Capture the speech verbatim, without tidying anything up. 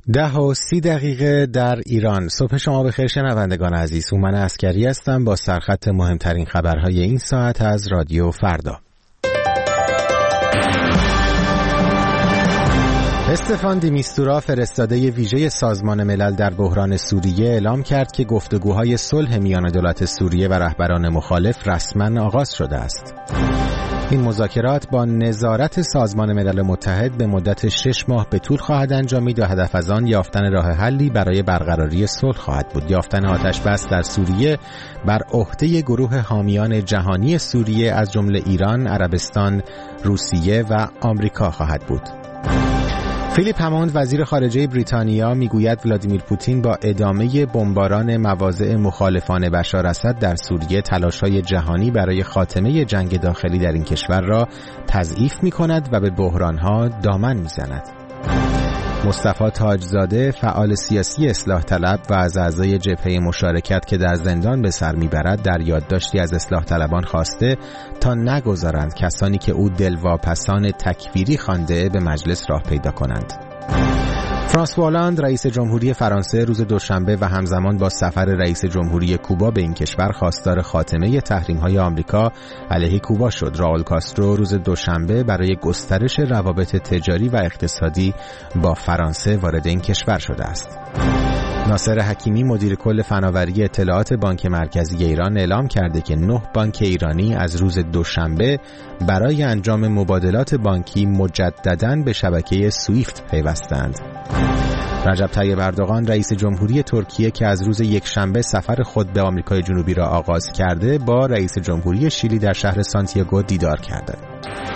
ده و سی دقیقه در ایران. صبح شما بخیر شنوندگان عزیز. هومن عسکری هستم با سرخط مهمترین خبرهای این ساعت از رادیو فردا. استفان دی میستورا فرستاده ویژه سازمان ملل در بحران سوریه اعلام کرد که گفتگوهای صلح میان دولت سوریه و رهبران مخالف رسما آغاز شده است. این مذاکرات با نظارت سازمان ملل متحد به مدت شش ماه به طول خواهد انجامید و هدف از آن یافتن راه حلی برای برقراری صلح خواهد بود. یافتن آتش بس در سوریه بر عهده گروه حامیان جهانی سوریه از جمله ایران، عربستان، روسیه و آمریکا خواهد بود. فیلیپ هموند وزیر خارجه بریتانیا میگوید ولادیمیر پوتین با ادامه بمباران مواضع مخالفان بشار اسد در سوریه تلاش‌های جهانی برای خاتمه جنگ داخلی در این کشور را تضعیف می‌کند و به بحران‌ها دامن می‌زند. مصطفی تاجزاده فعال سیاسی اصلاح طلب و از اعضای جبهه مشارکت که در زندان به سر میبرد در یادداشتی از اصلاح طلبان خواسته تا نگذارند کسانی که او دلواپسان تکفیری خوانده به مجلس راه پیدا کنند. فرانسوا هولاند رئیس جمهوری فرانسه روز دوشنبه و همزمان با سفر رئیس جمهوری کوبا به این کشور خواستار خاتمه تحریم‌های آمریکا علیه کوبا شد. راول کاسترو روز دوشنبه برای گسترش روابط تجاری و اقتصادی با فرانسه وارد این کشور شده است. ناصر حکیمی مدیر کل فناوری اطلاعات بانک مرکزی ایران اعلام کرده که نه بانک ایرانی از روز دوشنبه برای انجام مبادلات بانکی مجدداً به شبکه سویفت پیوستند. رجب طیب اردوغان رئیس جمهوری ترکیه که از روز یکشنبه سفر خود به آمریکای جنوبی را آغاز کرده با رئیس جمهوری شیلی در شهر سانتیاگو دیدار کرده.